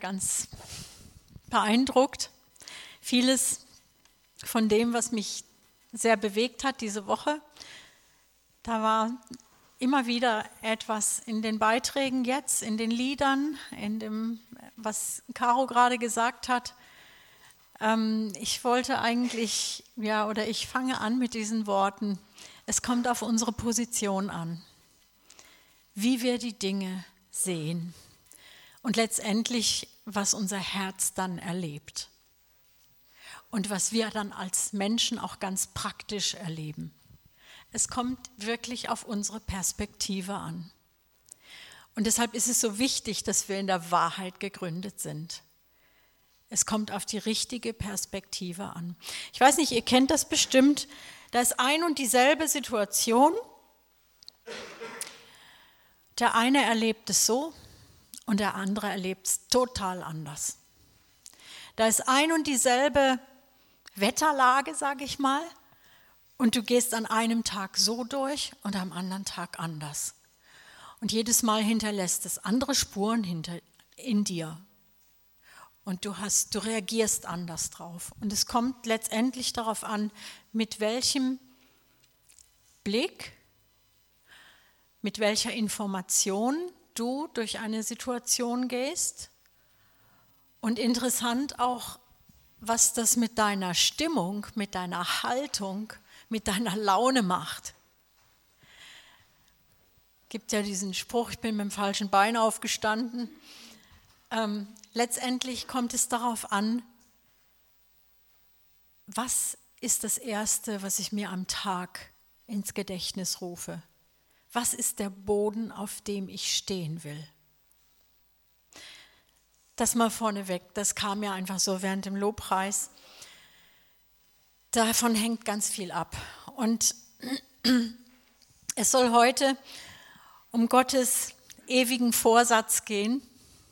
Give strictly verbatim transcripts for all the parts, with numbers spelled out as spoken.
ganz beeindruckt. Vieles von dem, was mich sehr bewegt hat diese Woche, da war immer wieder etwas in den Beiträgen jetzt, in den Liedern, in dem, was Caro gerade gesagt hat. Ähm, ich wollte eigentlich, ja, oder ich fange an mit diesen Worten. Es kommt auf unsere Position an, wie wir die Dinge sehen und letztendlich, was unser Herz dann erlebt und was wir dann als Menschen auch ganz praktisch erleben. Es kommt wirklich auf unsere Perspektive an. Und deshalb ist es so wichtig, dass wir in der Wahrheit gegründet sind. Es kommt auf die richtige Perspektive an. Ich weiß nicht, ihr kennt das bestimmt, da ist ein und dieselbe Situation. Der eine erlebt es so und der andere erlebt es total anders. Da ist ein und dieselbe Wetterlage, sage ich mal, und du gehst an einem Tag so durch und am anderen Tag anders. Und jedes Mal hinterlässt es andere Spuren hinter, in dir. Und du, hast, du reagierst anders drauf. Und es kommt letztendlich darauf an, mit welchem Blick, mit welcher Information du durch eine Situation gehst. Und interessant auch, was das mit deiner Stimmung, mit deiner Haltung, mit deiner Laune macht. Es gibt ja diesen Spruch, ich bin mit dem falschen Bein aufgestanden. Ähm, letztendlich kommt es darauf an, was ist das Erste, was ich mir am Tag ins Gedächtnis rufe? Was ist der Boden, auf dem ich stehen will? Das mal vorneweg, das kam ja einfach so während dem Lobpreis. Davon hängt ganz viel ab. Und es soll heute um Gottes ewigen Vorsatz gehen.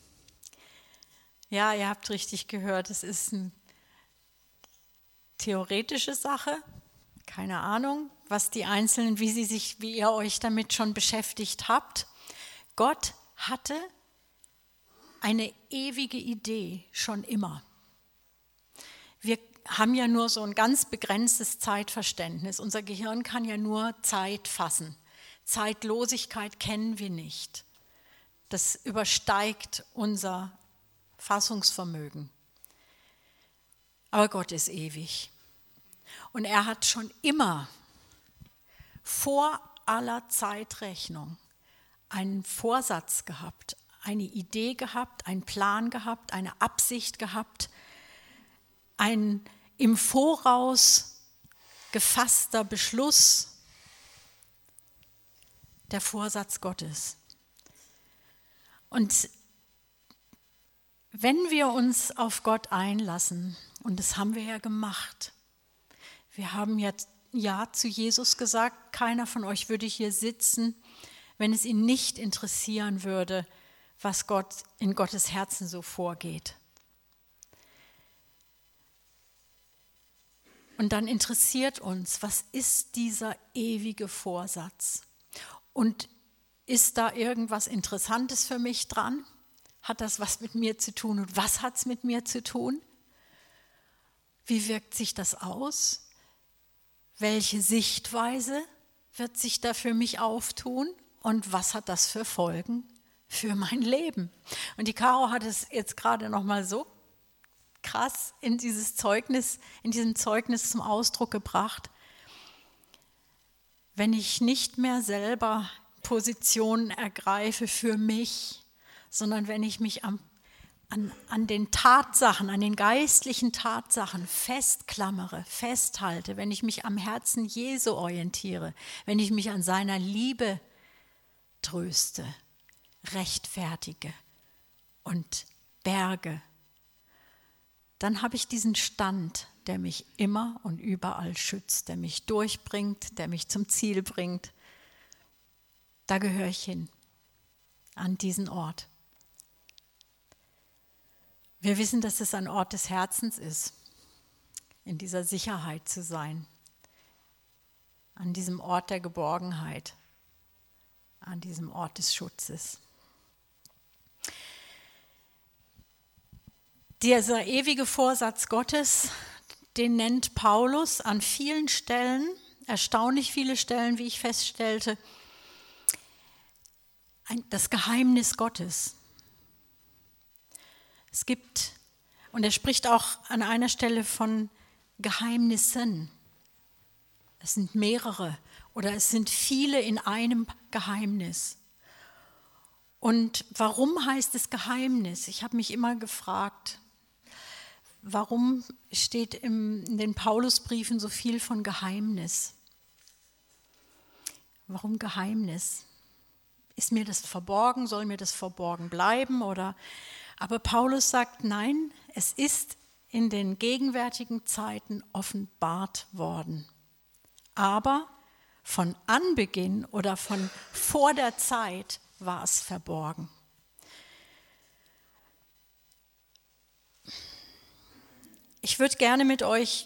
Ja, ihr habt richtig gehört, es ist eine theoretische Sache. Keine Ahnung, was die Einzelnen, wie sie sich, wie ihr euch damit schon beschäftigt habt. Gott hatte eine ewige Idee schon immer. Wir haben ja nur so ein ganz begrenztes Zeitverständnis. Unser Gehirn kann ja nur Zeit fassen. Zeitlosigkeit kennen wir nicht. Das übersteigt unser Fassungsvermögen. Aber Gott ist ewig. Und er hat schon immer vor aller Zeitrechnung einen Vorsatz gehabt, eine Idee gehabt, einen Plan gehabt, eine Absicht gehabt, ein im Voraus gefasster Beschluss, der Vorsatz Gottes. Und wenn wir uns auf Gott einlassen, und das haben wir ja gemacht, wir haben ja Ja zu Jesus gesagt, keiner von euch würde hier sitzen, wenn es ihn nicht interessieren würde, was Gott in Gottes Herzen so vorgeht. Und dann interessiert uns, was ist dieser ewige Vorsatz? Und ist da irgendwas Interessantes für mich dran? Hat das was mit mir zu tun? Und was hat es mit mir zu tun? Wie wirkt sich das aus? Welche Sichtweise wird sich da für mich auftun? Und was hat das für Folgen für mein Leben? Und die Caro hat es jetzt gerade noch mal so krass in dieses Zeugnis, in diesem Zeugnis zum Ausdruck gebracht. Wenn ich nicht mehr selber Positionen ergreife für mich, sondern wenn ich mich am, an, an den Tatsachen, an den geistlichen Tatsachen festklammere, festhalte, wenn ich mich am Herzen Jesu orientiere, wenn ich mich an seiner Liebe tröste, rechtfertige und berge, dann habe ich diesen Stand, der mich immer und überall schützt, der mich durchbringt, der mich zum Ziel bringt. Da gehöre ich hin, an diesen Ort. Wir wissen, dass es ein Ort des Herzens ist, in dieser Sicherheit zu sein, an diesem Ort der Geborgenheit, an diesem Ort des Schutzes. Dieser ewige Vorsatz Gottes, den nennt Paulus an vielen Stellen, erstaunlich viele Stellen, wie ich feststellte, das Geheimnis Gottes. Es gibt, und er spricht auch an einer Stelle von Geheimnissen. Es sind mehrere oder es sind viele in einem Geheimnis. Und warum heißt es Geheimnis? Ich habe mich immer gefragt, warum steht im, in den Paulusbriefen so viel von Geheimnis? Warum Geheimnis? Ist mir das verborgen? Soll mir das verborgen bleiben? Oder? Aber Paulus sagt, nein, es ist in den gegenwärtigen Zeiten offenbart worden. Aber von Anbeginn oder von vor der Zeit war es verborgen. Ich würde gerne mit euch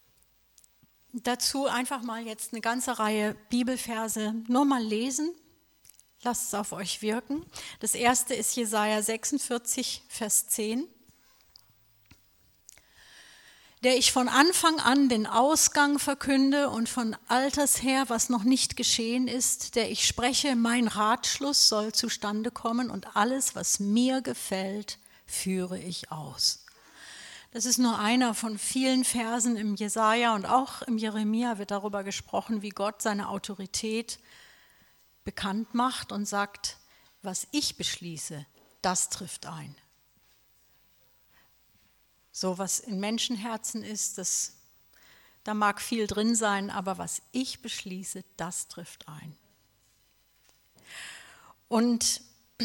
dazu einfach mal jetzt eine ganze Reihe Bibelverse nur mal lesen. Lasst es auf euch wirken. Das erste ist Jesaja sechsundvierzig, Vers zehn. Der ich von Anfang an den Ausgang verkünde und von alters her, was noch nicht geschehen ist, der ich spreche, mein Ratschluss soll zustande kommen und alles, was mir gefällt, führe ich aus. Das ist nur einer von vielen Versen im Jesaja und auch im Jeremia wird darüber gesprochen, wie Gott seine Autorität bekannt macht und sagt, was ich beschließe, das trifft ein. So was in Menschenherzen ist, das, da mag viel drin sein, aber was ich beschließe, das trifft ein. Und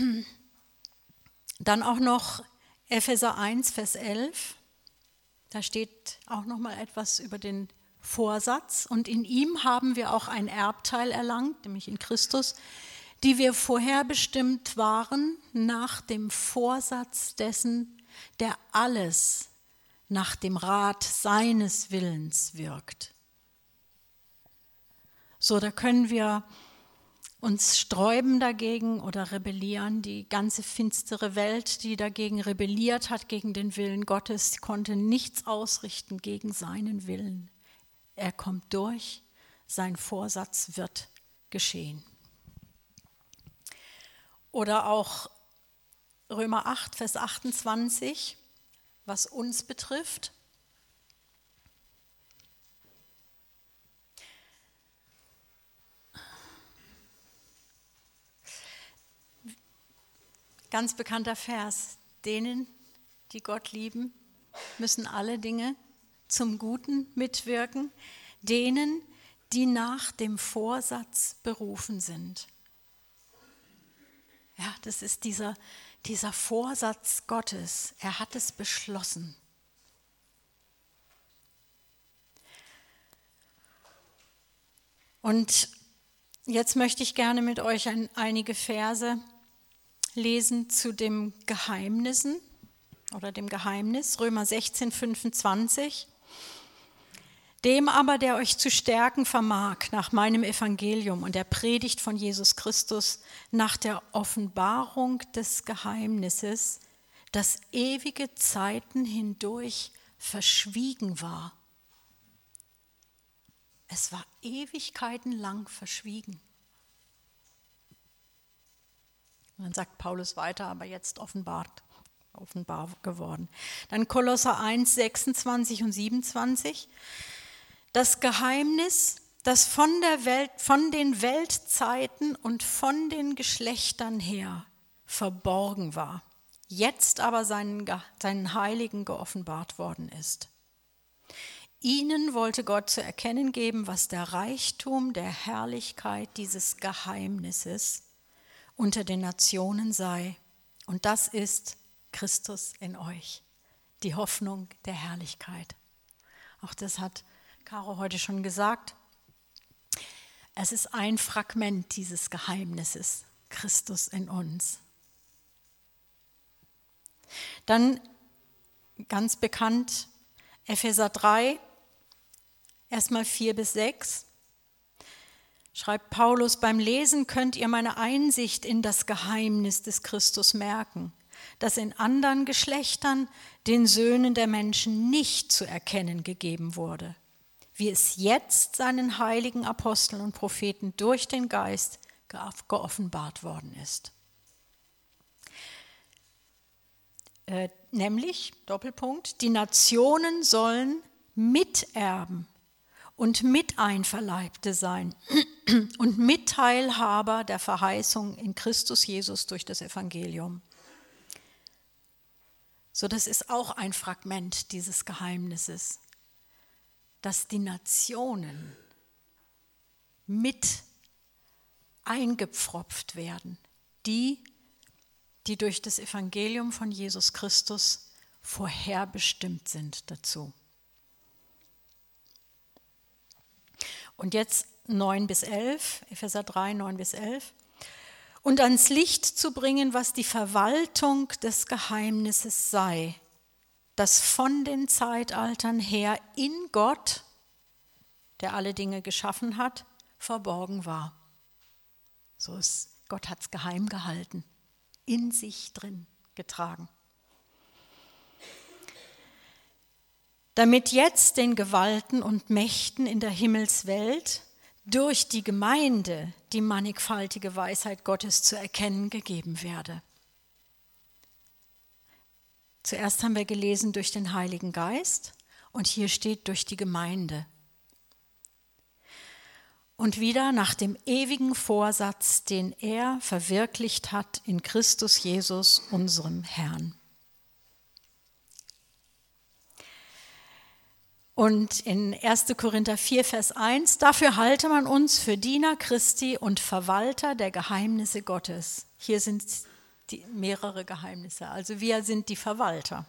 dann auch noch Epheser eins, Vers elf, da steht auch noch mal etwas über den Vorsatz und in ihm haben wir auch ein Erbteil erlangt, nämlich in Christus, die wir vorherbestimmt waren nach dem Vorsatz dessen, der alles nach dem Rat seines Willens wirkt. So, da können wir uns sträuben dagegen oder rebellieren. Die ganze finstere Welt, die dagegen rebelliert hat, gegen den Willen Gottes, konnte nichts ausrichten gegen seinen Willen. Er kommt durch, sein Vorsatz wird geschehen. Oder auch Römer acht, Vers achtundzwanzig, was uns betrifft. Ganz bekannter Vers, denen, die Gott lieben, müssen alle Dinge zum Guten mitwirken, denen, die nach dem Vorsatz berufen sind. Ja, das ist dieser, dieser Vorsatz Gottes. Er hat es beschlossen. Und jetzt möchte ich gerne mit euch ein, einige Verse lesen zu dem Geheimnissen oder dem Geheimnis, Römer sechzehn, fünfundzwanzig. Dem aber, der euch zu stärken vermag nach meinem Evangelium und der Predigt von Jesus Christus, nach der Offenbarung des Geheimnisses, das ewige Zeiten hindurch verschwiegen war. Es war Ewigkeiten lang verschwiegen. Und dann sagt Paulus weiter, aber jetzt offenbart, offenbar geworden. Dann Kolosser eins, sechsundzwanzig und siebenundzwanzig. Das Geheimnis, das von der Welt, von den Weltzeiten und von den Geschlechtern her verborgen war, jetzt aber seinen, seinen Heiligen geoffenbart worden ist. Ihnen wollte Gott zu erkennen geben, was der Reichtum der Herrlichkeit dieses Geheimnisses unter den Nationen sei. Und das ist Christus in euch, die Hoffnung der Herrlichkeit. Auch das hat Caro heute schon gesagt. Es ist ein Fragment dieses Geheimnisses, Christus in uns. Dann ganz bekannt Epheser drei, erstmal vier bis sechs. Schreibt Paulus, beim Lesen könnt ihr meine Einsicht in das Geheimnis des Christus merken, das in anderen Geschlechtern den Söhnen der Menschen nicht zu erkennen gegeben wurde, wie es jetzt seinen heiligen Aposteln und Propheten durch den Geist geoffenbart worden ist. Äh, nämlich, Doppelpunkt, die Nationen sollen Miterben und Miteinverleibte sein und Mitteilhaber der Verheißung in Christus Jesus durch das Evangelium. So, das ist auch ein Fragment dieses Geheimnisses, dass die Nationen mit eingepfropft werden, die, die durch das Evangelium von Jesus Christus vorherbestimmt sind dazu. Und jetzt neun bis elf, Epheser drei, neun bis elf. Und ans Licht zu bringen, was die Verwaltung des Geheimnisses sei, das von den Zeitaltern her in Gott, der alle Dinge geschaffen hat, verborgen war. So ist, Gott hat es geheim gehalten, in sich drin getragen. Damit jetzt den Gewalten und Mächten in der Himmelswelt durch die Gemeinde die mannigfaltige Weisheit Gottes zu erkennen gegeben werde. Zuerst haben wir gelesen durch den Heiligen Geist und hier steht durch die Gemeinde. Und wieder nach dem ewigen Vorsatz, den er verwirklicht hat in Christus Jesus, unserem Herrn. Und in erster Korinther vier, Vers eins, dafür halte man uns für Diener Christi und Verwalter der Geheimnisse Gottes. Hier sind die, mehrere Geheimnisse, also wir sind die Verwalter.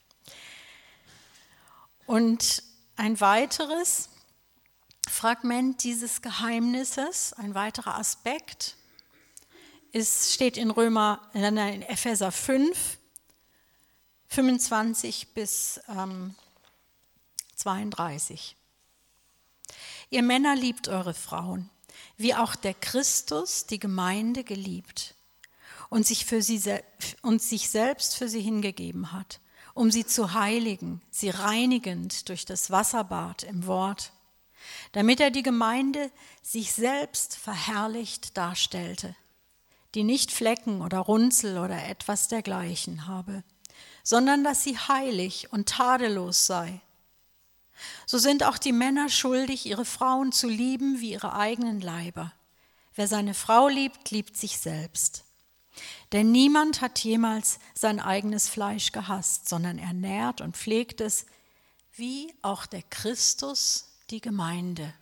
Und ein weiteres Fragment dieses Geheimnisses, ein weiterer Aspekt, ist, steht in Römer, in Epheser fünf, fünfundzwanzig bis ähm, zweiunddreißig. Ihr Männer liebt eure Frauen, wie auch der Christus die Gemeinde geliebt und sich, für sie, und sich selbst für sie hingegeben hat, um sie zu heiligen, sie reinigend durch das Wasserbad im Wort, damit er die Gemeinde sich selbst verherrlicht darstellte, die nicht Flecken oder Runzel oder etwas dergleichen habe, sondern dass sie heilig und tadellos sei. So sind auch die Männer schuldig, ihre Frauen zu lieben wie ihre eigenen Leiber. Wer seine Frau liebt, liebt sich selbst. Denn niemand hat jemals sein eigenes Fleisch gehasst, sondern ernährt und pflegt es, wie auch der Christus die Gemeinde.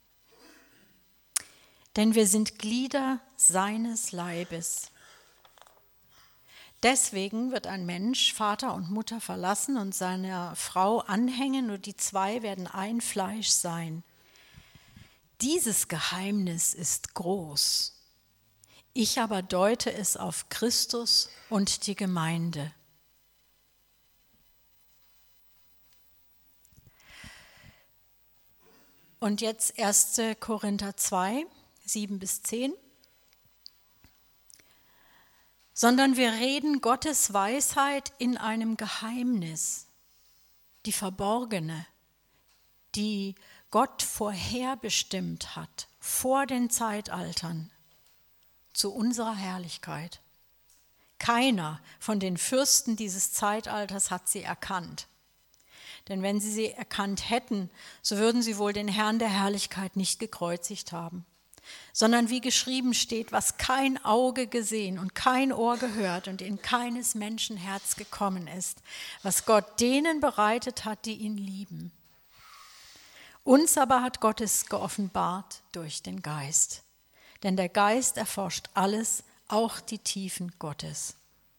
Denn wir sind Glieder seines Leibes. Deswegen wird ein Mensch Vater und Mutter verlassen und seiner Frau anhängen und die zwei werden ein Fleisch sein. Dieses Geheimnis ist groß. Ich aber deute es auf Christus und die Gemeinde. Und jetzt erster Korinther zwei, sieben bis zehn. Sondern wir reden Gottes Weisheit in einem Geheimnis, die verborgene, die Gott vorherbestimmt hat, vor den Zeitaltern, zu unserer Herrlichkeit. Keiner von den Fürsten dieses Zeitalters hat sie erkannt. Denn wenn sie sie erkannt hätten, so würden sie wohl den Herrn der Herrlichkeit nicht gekreuzigt haben. Sondern wie geschrieben steht, was kein Auge gesehen und kein Ohr gehört und in keines Menschen Herz gekommen ist, was Gott denen bereitet hat, die ihn lieben. Uns aber hat Gott es geoffenbart durch den Geist. Denn der Geist erforscht alles, auch die Tiefen Gottes.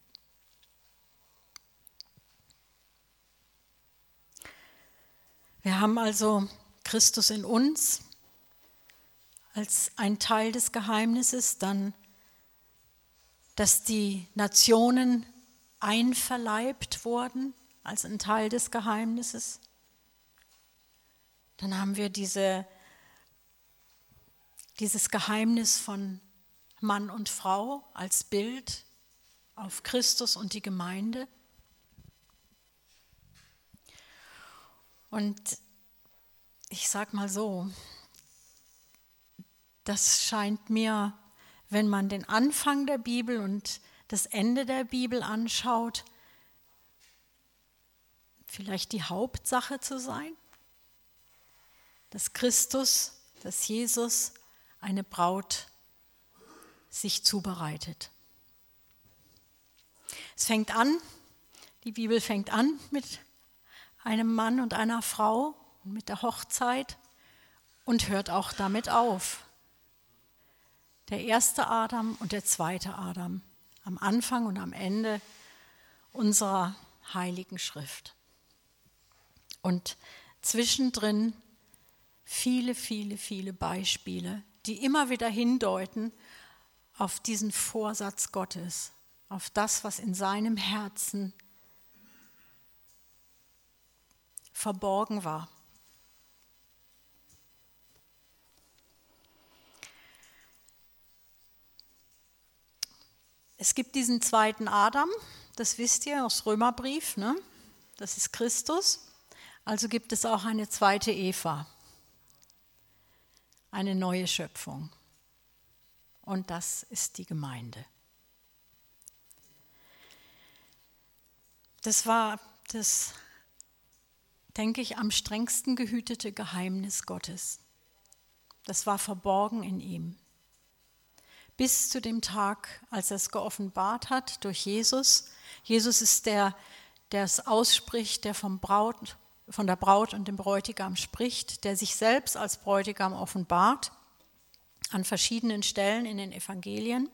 Wir haben also Christus in uns als ein Teil des Geheimnisses, dann, dass die Nationen einverleibt wurden als ein Teil des Geheimnisses. Dann haben wir diese, dieses Geheimnis von Mann und Frau als Bild auf Christus und die Gemeinde. Und ich sage mal so, das scheint mir, wenn man den Anfang der Bibel und das Ende der Bibel anschaut, vielleicht die Hauptsache zu sein, dass Christus, dass Jesus eine Braut sich zubereitet. Es fängt an, die Bibel fängt an mit einem Mann und einer Frau, mit der Hochzeit und hört auch damit auf. Der erste Adam und der zweite Adam, am Anfang und am Ende unserer heiligen Schrift. Und zwischendrin viele, viele, viele Beispiele, die immer wieder hindeuten auf diesen Vorsatz Gottes, auf das, was in seinem Herzen verborgen war. Es gibt diesen zweiten Adam, das wisst ihr aus Römerbrief, ne? Das ist Christus. Also gibt es auch eine zweite Eva, eine neue Schöpfung. Und das ist die Gemeinde. Das war das, denke ich, am strengsten gehütete Geheimnis Gottes. Das war verborgen in ihm. Bis zu dem Tag, als er es geoffenbart hat durch Jesus. Jesus ist der, der es ausspricht, der vom Braut, von der Braut und dem Bräutigam spricht, der sich selbst als Bräutigam offenbart, an verschiedenen Stellen in den Evangelien.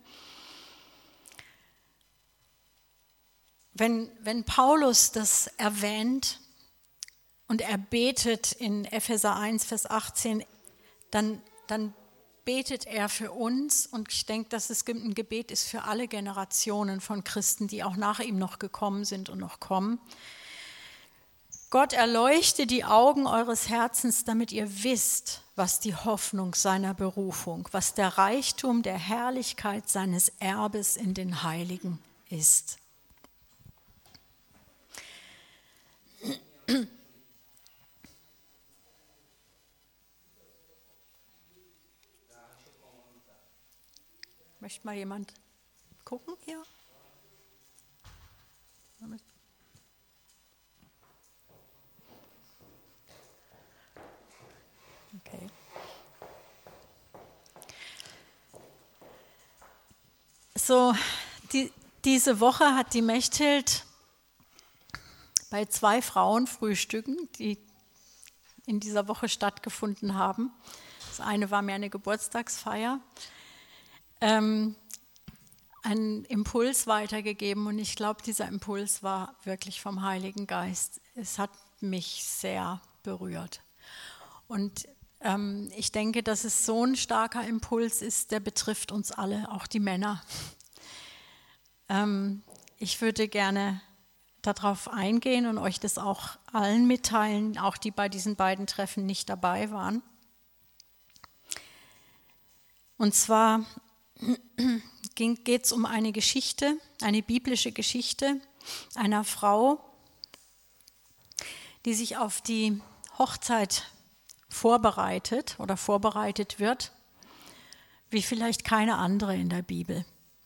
Wenn, wenn Paulus das erwähnt und er betet in Epheser eins, Vers achtzehn, dann, dann betet er für uns, und ich denke, dass es ein Gebet ist für alle Generationen von Christen, die auch nach ihm noch gekommen sind und noch kommen. Gott erleuchte die Augen eures Herzens, damit ihr wisst, was die Hoffnung seiner Berufung, was der Reichtum der Herrlichkeit seines Erbes in den Heiligen ist. Möchte mal jemand gucken hier? Okay. So, die, diese Woche hat die Mechthild bei zwei Frauenfrühstücken, die in dieser Woche stattgefunden haben. Das eine war mir eine Geburtstagsfeier. Ähm, einen Impuls weitergegeben, und ich glaube, dieser Impuls war wirklich vom Heiligen Geist. Es hat mich sehr berührt. Und ähm, ich denke, dass es so ein starker Impuls ist, der betrifft uns alle, auch die Männer. Ähm, ich würde gerne darauf eingehen und euch das auch allen mitteilen, auch die bei diesen beiden Treffen nicht dabei waren. Und zwar geht es um eine Geschichte, eine biblische Geschichte einer Frau, die sich auf die Hochzeit vorbereitet oder vorbereitet wird, wie vielleicht keine andere in der Bibel.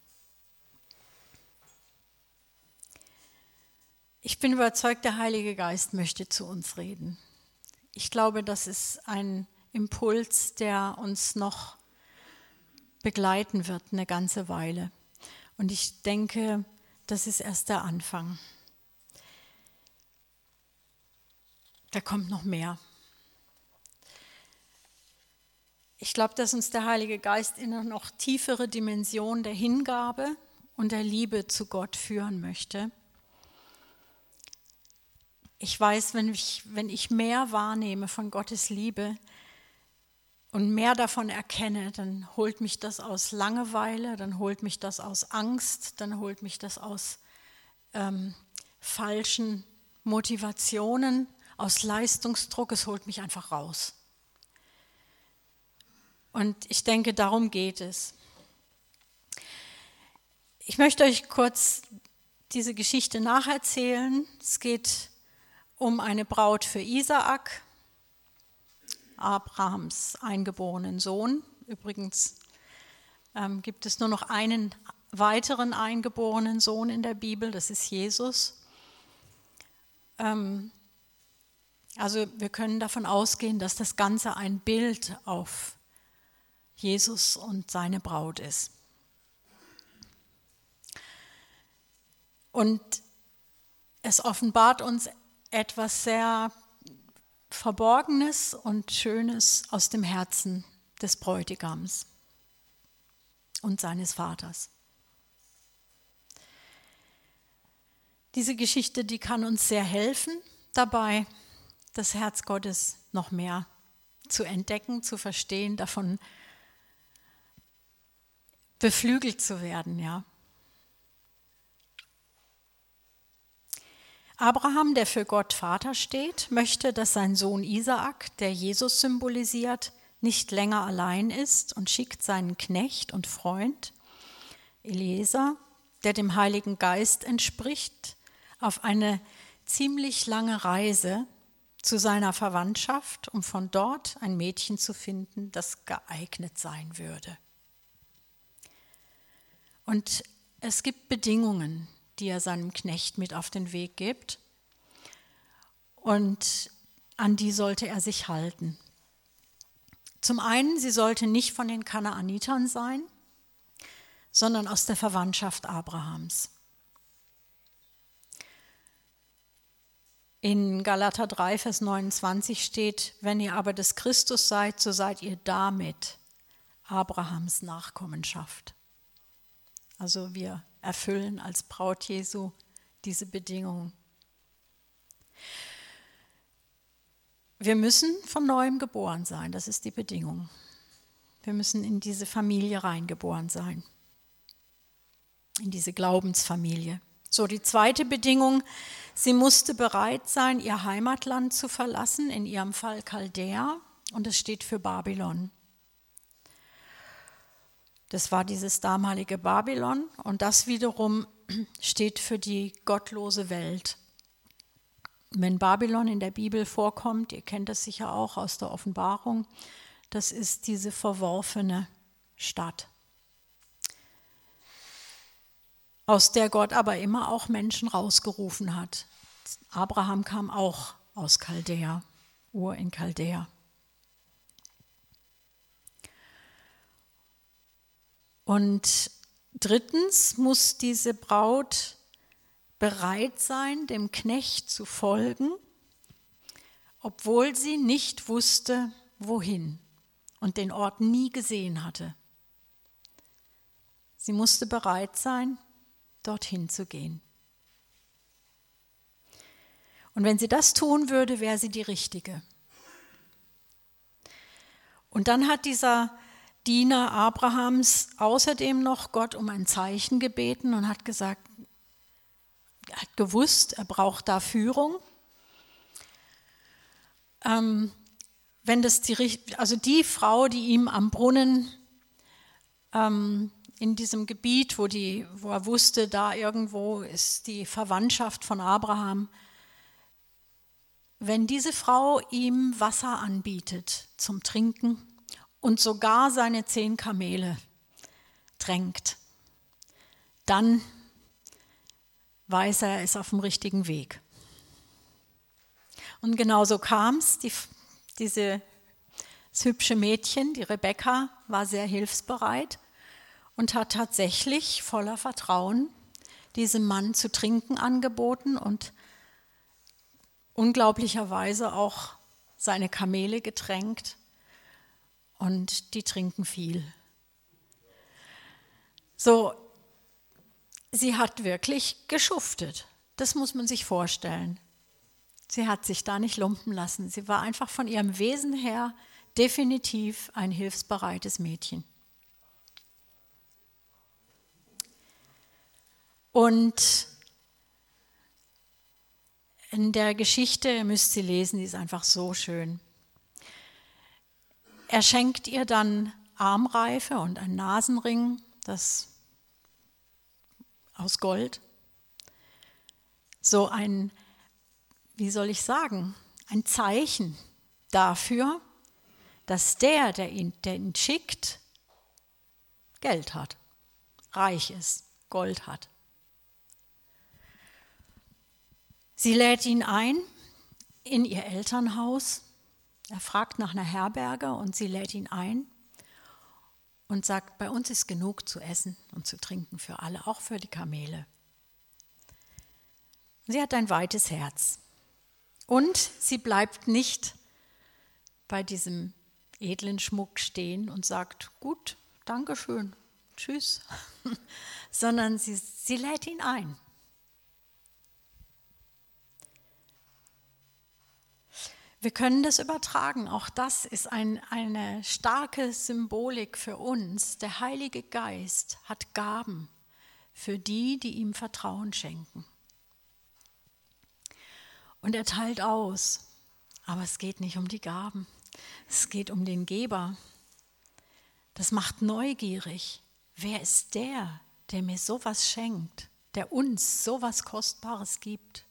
Ich bin überzeugt, der Heilige Geist möchte zu uns reden. Ich glaube, das ist ein Impuls, der uns noch begleiten wird eine ganze Weile. Und ich denke, das ist erst der Anfang. Da kommt noch mehr. Ich glaube, dass uns der Heilige Geist in eine noch tiefere Dimension der Hingabe und der Liebe zu Gott führen möchte. Ich weiß, wenn ich, wenn ich mehr wahrnehme von Gottes Liebe und mehr davon erkenne, dann holt mich das aus Langeweile, dann holt mich das aus Angst, dann holt mich das aus ähm, falschen Motivationen, aus Leistungsdruck, es holt mich einfach raus. Und ich denke, darum geht es. Ich möchte euch kurz diese Geschichte nacherzählen. Es geht um eine Braut für Isaak, Abrahams eingeborenen Sohn. Übrigens ähm, gibt es nur noch einen weiteren eingeborenen Sohn in der Bibel, das ist Jesus. Ähm, also wir können davon ausgehen, dass das Ganze ein Bild auf Jesus und seine Braut ist. Und es offenbart uns etwas sehr Verborgenes und Schönes aus dem Herzen des Bräutigams und seines Vaters. Diese Geschichte, die kann uns sehr helfen, dabei das Herz Gottes noch mehr zu entdecken, zu verstehen, davon beflügelt zu werden, ja. Abraham, der für Gott Vater steht, möchte, dass sein Sohn Isaak, der Jesus symbolisiert, nicht länger allein ist und schickt seinen Knecht und Freund Eliezer, der dem Heiligen Geist entspricht, auf eine ziemlich lange Reise zu seiner Verwandtschaft, um von dort ein Mädchen zu finden, das geeignet sein würde. Und es gibt Bedingungen, die er seinem Knecht mit auf den Weg gibt. Und an die sollte er sich halten. Zum einen, sie sollte nicht von den Kanaanitern sein, sondern aus der Verwandtschaft Abrahams. In Galater drei, Vers neunundzwanzig steht, wenn ihr aber des Christus seid, so seid ihr damit Abrahams Nachkommenschaft. Also wir erfüllen als Braut Jesu diese Bedingung. Wir müssen von neuem geboren sein, das ist die Bedingung. Wir müssen in diese Familie reingeboren sein, in diese Glaubensfamilie. So, die zweite Bedingung, sie musste bereit sein, ihr Heimatland zu verlassen, in ihrem Fall Chaldea, und es steht für Babylon. Das war dieses damalige Babylon und das wiederum steht für die gottlose Welt. Wenn Babylon in der Bibel vorkommt, ihr kennt das sicher auch aus der Offenbarung, das ist diese verworfene Stadt, aus der Gott aber immer auch Menschen rausgerufen hat. Abraham kam auch aus Chaldea, Ur in Chaldea. Und drittens muss diese Braut bereit sein, dem Knecht zu folgen, obwohl sie nicht wusste, wohin und den Ort nie gesehen hatte. Sie musste bereit sein, dorthin zu gehen. Und wenn sie das tun würde, wäre sie die Richtige. Und dann hat dieser Diener Abrahams außerdem noch Gott um ein Zeichen gebeten und hat gesagt, er hat gewusst, er braucht da Führung. Ähm, wenn das die, also die Frau, die ihm am Brunnen ähm, in diesem Gebiet, wo, die, wo er wusste, da irgendwo ist die Verwandtschaft von Abraham, wenn diese Frau ihm Wasser anbietet zum Trinken und sogar seine zehn Kamele tränkt, dann weiß er, er ist auf dem richtigen Weg. Und genau so kam es. Die, diese, das hübsche Mädchen, die Rebekka, war sehr hilfsbereit und hat tatsächlich voller Vertrauen diesem Mann zu trinken angeboten und unglaublicherweise auch seine Kamele getränkt. Und die trinken viel. So, sie hat wirklich geschuftet. Das muss man sich vorstellen. Sie hat sich da nicht lumpen lassen. Sie war einfach von ihrem Wesen her definitiv ein hilfsbereites Mädchen. Und in der Geschichte, ihr müsst sie lesen, die ist einfach so schön. Er schenkt ihr dann Armreife und einen Nasenring, das aus Gold. So ein, wie soll ich sagen, ein Zeichen dafür, dass der, der ihn, der ihn schickt, Geld hat, reich ist, Gold hat. Sie lädt ihn ein in ihr Elternhaus. Er fragt nach einer Herberge und sie lädt ihn ein und sagt, bei uns ist genug zu essen und zu trinken für alle, auch für die Kamele. Sie hat ein weites Herz und sie bleibt nicht bei diesem edlen Schmuck stehen und sagt, gut, Dankeschön, tschüss, sondern sie, sie lädt ihn ein. Wir können das übertragen, auch das ist ein, eine starke Symbolik für uns. Der Heilige Geist hat Gaben für die, die ihm Vertrauen schenken. Und er teilt aus, aber es geht nicht um die Gaben, es geht um den Geber. Das macht neugierig. Wer ist der, der mir sowas schenkt, der uns sowas Kostbares gibt?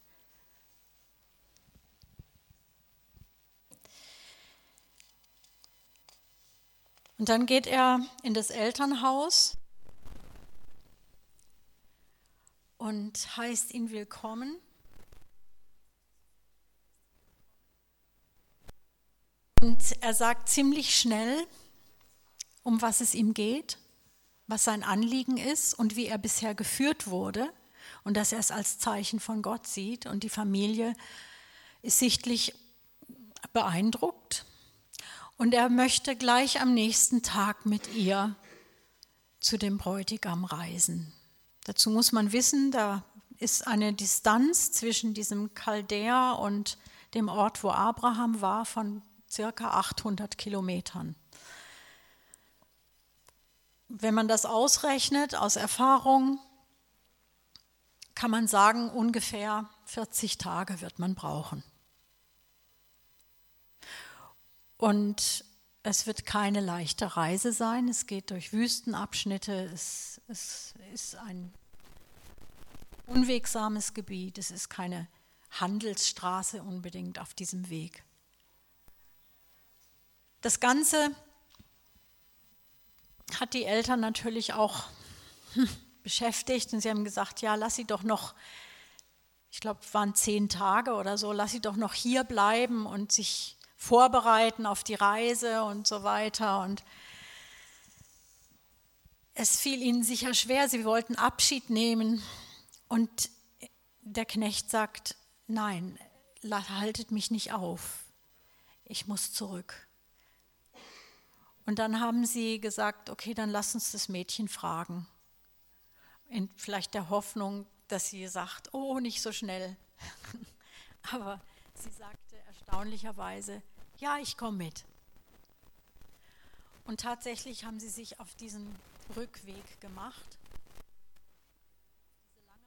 Und dann geht er in das Elternhaus und heißt ihn willkommen. Und er sagt ziemlich schnell, um was es ihm geht, was sein Anliegen ist und wie er bisher geführt wurde und dass er es als Zeichen von Gott sieht. Und die Familie ist sichtlich beeindruckt. Und er möchte gleich am nächsten Tag mit ihr zu dem Bräutigam reisen. Dazu muss man wissen, da ist eine Distanz zwischen diesem Chaldäer und dem Ort, wo Abraham war, von circa achthundert Kilometern. Wenn man das ausrechnet aus Erfahrung, kann man sagen, ungefähr vierzig Tage wird man brauchen. Und es wird keine leichte Reise sein. Es geht durch Wüstenabschnitte. Es, es ist ein unwegsames Gebiet. Es ist keine Handelsstraße unbedingt auf diesem Weg. Das Ganze hat die Eltern natürlich auch hm, beschäftigt. Und sie haben gesagt, ja, lass sie doch noch, ich glaube, es waren zehn Tage oder so, lass sie doch noch hier bleiben und sich vorbereiten auf die Reise und so weiter. Und es fiel ihnen sicher schwer, sie wollten Abschied nehmen. Und der Knecht sagt, nein, haltet mich nicht auf, ich muss zurück. Und dann haben sie gesagt, okay, dann lass uns das Mädchen fragen. In vielleicht der Hoffnung, dass sie sagt, oh, nicht so schnell. Aber sie sagte erstaunlicherweise, ja, ich komme mit. Und tatsächlich haben sie sich auf diesen Rückweg gemacht. Diese lange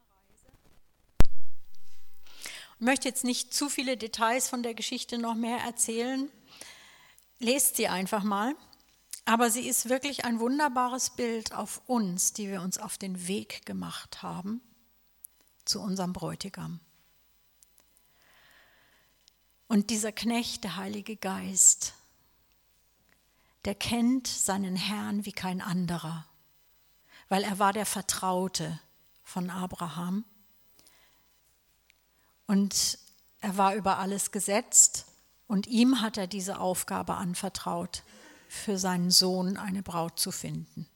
Reise. Ich möchte jetzt nicht zu viele Details von der Geschichte noch mehr erzählen. Lest sie einfach mal. Aber sie ist wirklich ein wunderbares Bild auf uns, die wir uns auf den Weg gemacht haben zu unserem Bräutigam. Und dieser Knecht, der Heilige Geist, der kennt seinen Herrn wie kein anderer, weil er war der Vertraute von Abraham und er war über alles gesetzt und ihm hat er diese Aufgabe anvertraut, für seinen Sohn eine Braut zu finden.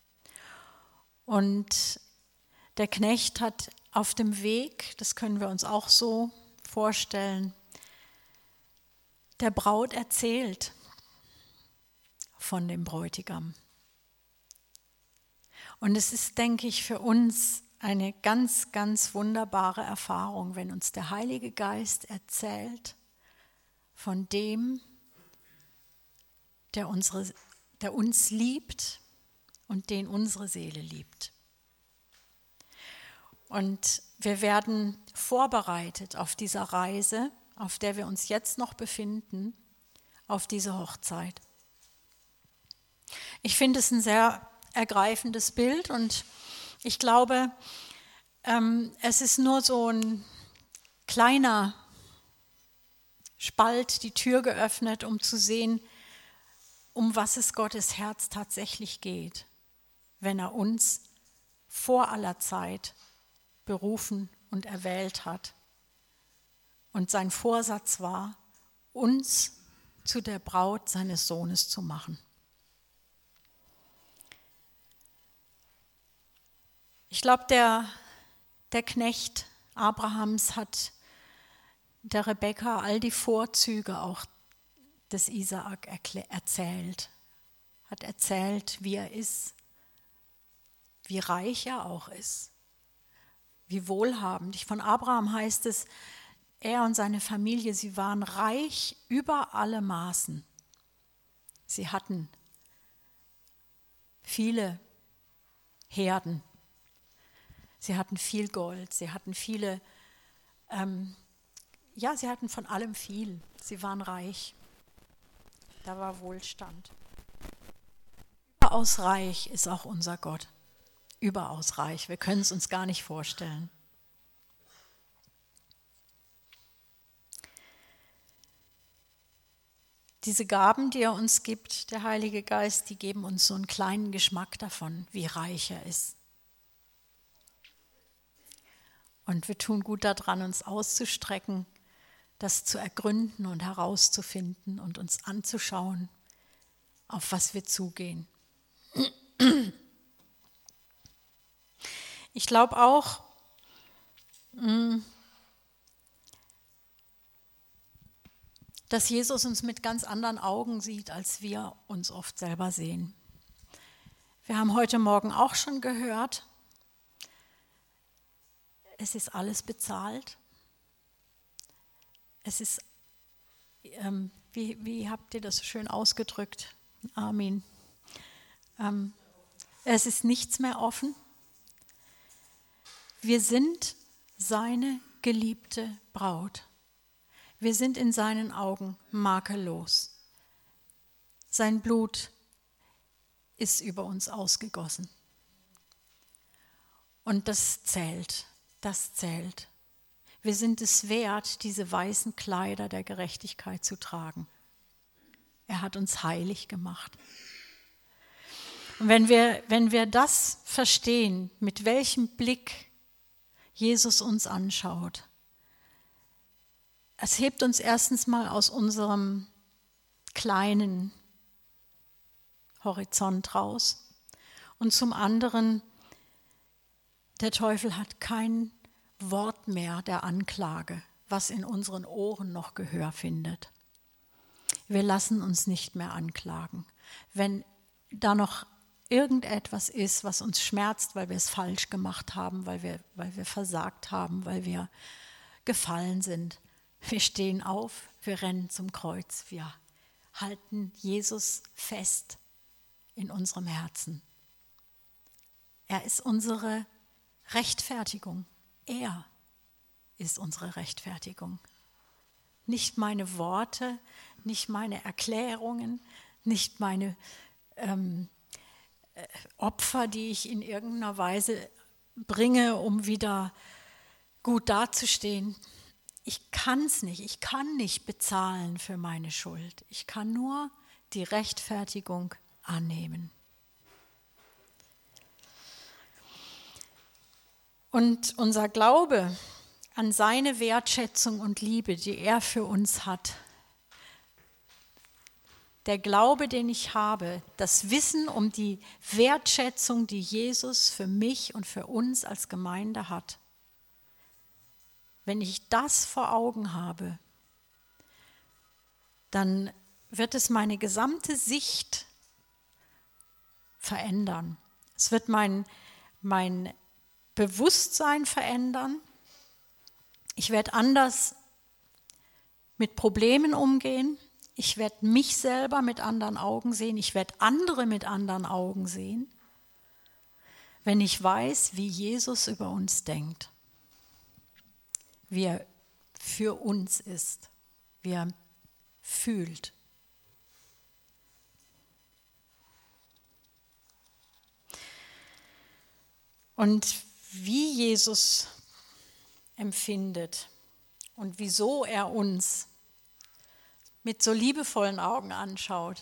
Und der Knecht hat auf dem Weg, das können wir uns auch so vorstellen, der Braut erzählt von dem Bräutigam. Und es ist, denke ich, für uns eine ganz, ganz wunderbare Erfahrung, wenn uns der Heilige Geist erzählt von dem, der, unsere, der uns liebt und den unsere Seele liebt. Und wir werden vorbereitet auf dieser Reise, auf der wir uns jetzt noch befinden, auf diese Hochzeit. Ich finde es ein sehr ergreifendes Bild und ich glaube, ähm, es ist nur so ein kleiner Spalt, die Tür geöffnet, um zu sehen, um was es Gottes Herz tatsächlich geht, wenn er uns vor aller Zeit berufen und erwählt hat. Und sein Vorsatz war, uns zu der Braut seines Sohnes zu machen. Ich glaube, der, der Knecht Abrahams hat der Rebekka all die Vorzüge auch des Isaak erzählt. Hat erzählt, wie er ist, wie reich er auch ist, wie wohlhabend. Von Abraham heißt es, er und seine Familie, sie waren reich über alle Maßen. Sie hatten viele Herden, sie hatten viel Gold, sie hatten viele, ähm, ja, sie hatten von allem viel. Sie waren reich. Da war Wohlstand. Überaus reich ist auch unser Gott. Überaus reich. Wir können es uns gar nicht vorstellen. Diese Gaben, die er uns gibt, der Heilige Geist, die geben uns so einen kleinen Geschmack davon, wie reich er ist. Und wir tun gut daran, uns auszustrecken, das zu ergründen und herauszufinden und uns anzuschauen, auf was wir zugehen. Ich glaube auch, dass Jesus uns mit ganz anderen Augen sieht, als wir uns oft selber sehen. Wir haben heute Morgen auch schon gehört, es ist alles bezahlt. Es ist, ähm, wie, wie habt ihr das so schön ausgedrückt, Armin? Ähm, es ist nichts mehr offen. Wir sind seine geliebte Braut. Wir sind in seinen Augen makellos. Sein Blut ist über uns ausgegossen. Und das zählt, das zählt. Wir sind es wert, diese weißen Kleider der Gerechtigkeit zu tragen. Er hat uns heilig gemacht. Und wenn wir, wenn wir das verstehen, mit welchem Blick Jesus uns anschaut, es hebt uns erstens mal aus unserem kleinen Horizont raus. Und zum anderen, der Teufel hat kein Wort mehr der Anklage, was in unseren Ohren noch Gehör findet. Wir lassen uns nicht mehr anklagen. Wenn da noch irgendetwas ist, was uns schmerzt, weil wir es falsch gemacht haben, weil wir, weil wir versagt haben, weil wir gefallen sind, wir stehen auf, wir rennen zum Kreuz, wir halten Jesus fest in unserem Herzen. Er ist unsere Rechtfertigung. Er ist unsere Rechtfertigung. Nicht meine Worte, nicht meine Erklärungen, nicht meine ähm, Opfer, die ich in irgendeiner Weise bringe, um wieder gut dazustehen. Ich kann es nicht, ich kann nicht bezahlen für meine Schuld. Ich kann nur die Rechtfertigung annehmen. Und unser Glaube an seine Wertschätzung und Liebe, die er für uns hat, der Glaube, den ich habe, das Wissen um die Wertschätzung, die Jesus für mich und für uns als Gemeinde hat, wenn ich das vor Augen habe, dann wird es meine gesamte Sicht verändern. Es wird mein, mein Bewusstsein verändern. Ich werde anders mit Problemen umgehen. Ich werde mich selber mit anderen Augen sehen. Ich werde andere mit anderen Augen sehen, wenn ich weiß, wie Jesus über uns denkt, wie er für uns ist, wie er fühlt. Und wie Jesus empfindet und wieso er uns mit so liebevollen Augen anschaut,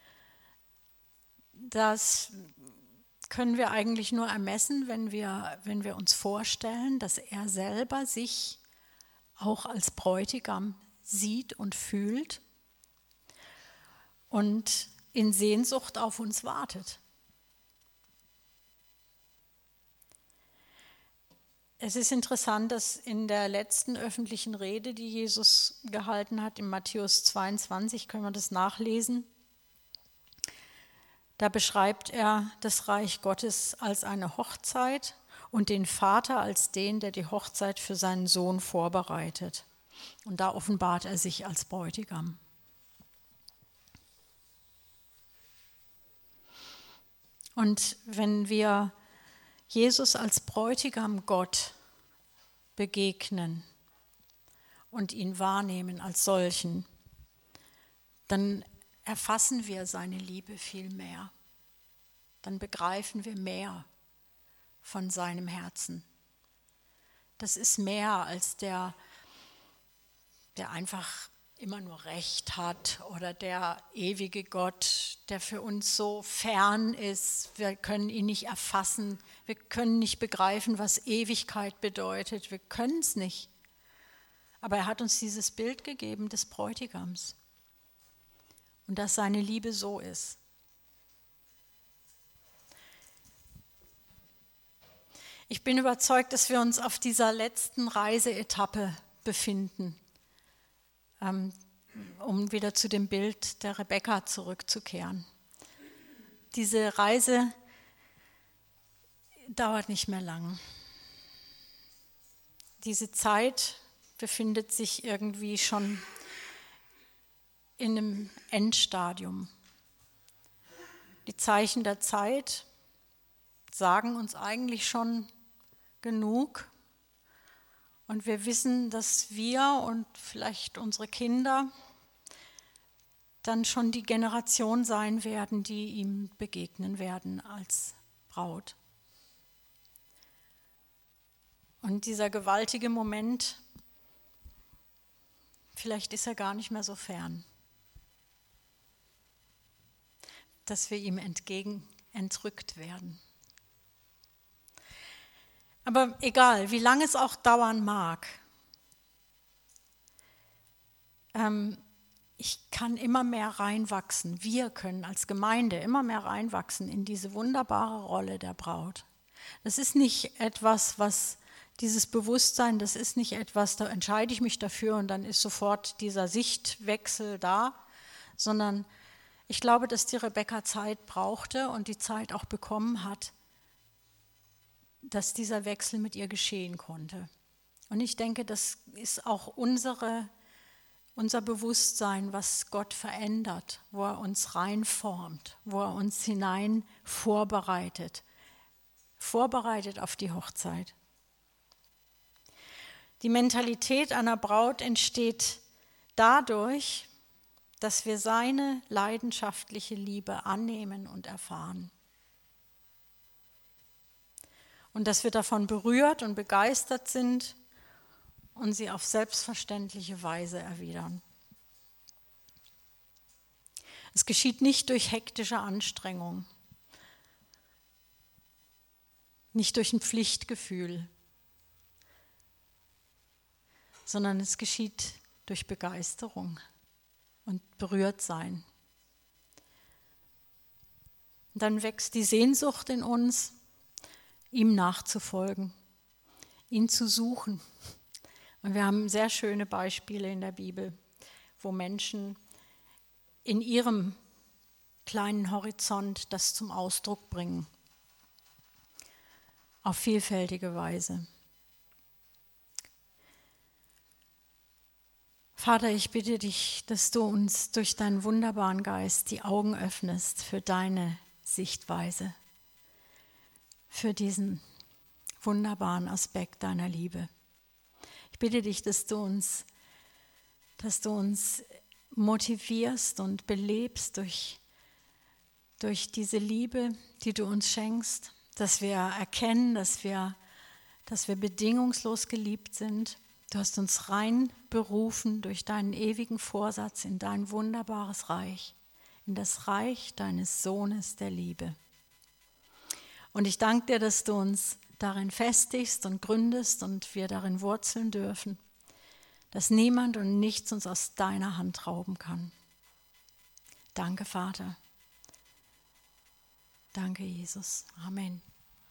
das können wir eigentlich nur ermessen, wenn wir, wenn wir uns vorstellen, dass er selber sich auch als Bräutigam sieht und fühlt und in Sehnsucht auf uns wartet. Es ist interessant, dass in der letzten öffentlichen Rede, die Jesus gehalten hat, in Matthäus zweiundzwanzig, können wir das nachlesen, da beschreibt er das Reich Gottes als eine Hochzeit und den Vater als den, der die Hochzeit für seinen Sohn vorbereitet. Und da offenbart er sich als Bräutigam. Und wenn wir Jesus als Bräutigam Gott begegnen und ihn wahrnehmen als solchen, dann erfassen wir seine Liebe viel mehr. Dann begreifen wir mehr von seinem Herzen. Das ist mehr als der, der einfach immer nur Recht hat oder der ewige Gott, der für uns so fern ist. Wir können ihn nicht erfassen, wir können nicht begreifen, was Ewigkeit bedeutet. Wir können es nicht. Aber er hat uns dieses Bild gegeben des Bräutigams und dass seine Liebe so ist. Ich bin überzeugt, dass wir uns auf dieser letzten Reiseetappe befinden, um wieder zu dem Bild der Rebekka zurückzukehren. Diese Reise dauert nicht mehr lang. Diese Zeit befindet sich irgendwie schon in einem Endstadium. Die Zeichen der Zeit sagen uns eigentlich schon genug. Und wir wissen, dass wir und vielleicht unsere Kinder dann schon die Generation sein werden, die ihm begegnen werden als Braut. Und dieser gewaltige Moment, vielleicht ist er gar nicht mehr so fern, dass wir ihm entgegen entrückt werden. Aber egal, wie lange es auch dauern mag, ähm, ich kann immer mehr reinwachsen. Wir können als Gemeinde immer mehr reinwachsen in diese wunderbare Rolle der Braut. Das ist nicht etwas, was dieses Bewusstsein, das ist nicht etwas, da entscheide ich mich dafür und dann ist sofort dieser Sichtwechsel da, sondern ich glaube, dass die Rebekka Zeit brauchte und die Zeit auch bekommen hat, dass dieser Wechsel mit ihr geschehen konnte. Und ich denke, das ist auch unsere, unser Bewusstsein, was Gott verändert, wo er uns reinformt, wo er uns hinein vorbereitet, vorbereitet auf die Hochzeit. Die Mentalität einer Braut entsteht dadurch, dass wir seine leidenschaftliche Liebe annehmen und erfahren. Und dass wir davon berührt und begeistert sind und sie auf selbstverständliche Weise erwidern. Es geschieht nicht durch hektische Anstrengung, nicht durch ein Pflichtgefühl, sondern es geschieht durch Begeisterung und Berührtsein. Und dann wächst die Sehnsucht in uns, ihm nachzufolgen, ihn zu suchen. Und wir haben sehr schöne Beispiele in der Bibel, wo Menschen in ihrem kleinen Horizont das zum Ausdruck bringen, auf vielfältige Weise. Vater, ich bitte dich, dass du uns durch deinen wunderbaren Geist die Augen öffnest für deine Sichtweise, für diesen wunderbaren Aspekt deiner Liebe. Ich bitte dich, dass du uns, dass du uns motivierst und belebst durch, durch diese Liebe, die du uns schenkst, dass wir erkennen, dass wir dass wir bedingungslos geliebt sind. Du hast uns rein berufen durch deinen ewigen Vorsatz in dein wunderbares Reich, in das Reich deines Sohnes der Liebe. Und ich danke dir, dass du uns darin festigst und gründest und wir darin wurzeln dürfen, dass niemand und nichts uns aus deiner Hand rauben kann. Danke, Vater. Danke, Jesus. Amen.